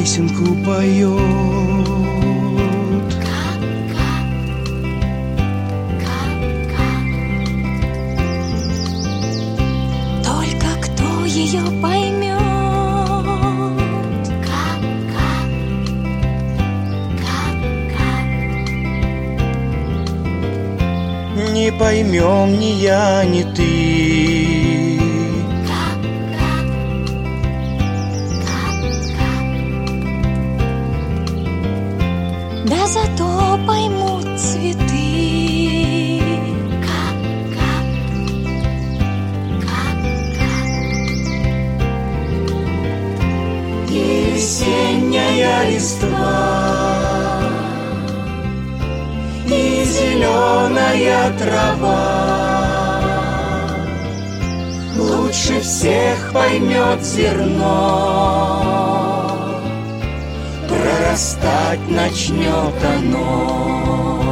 песенку поет. Только кто ее поймет? Не поймем ни я, ни ты. Да зато поймут цветы. И весенняя листва, и зеленая трава лучше всех поймет зерно. Прорастать начнет оно.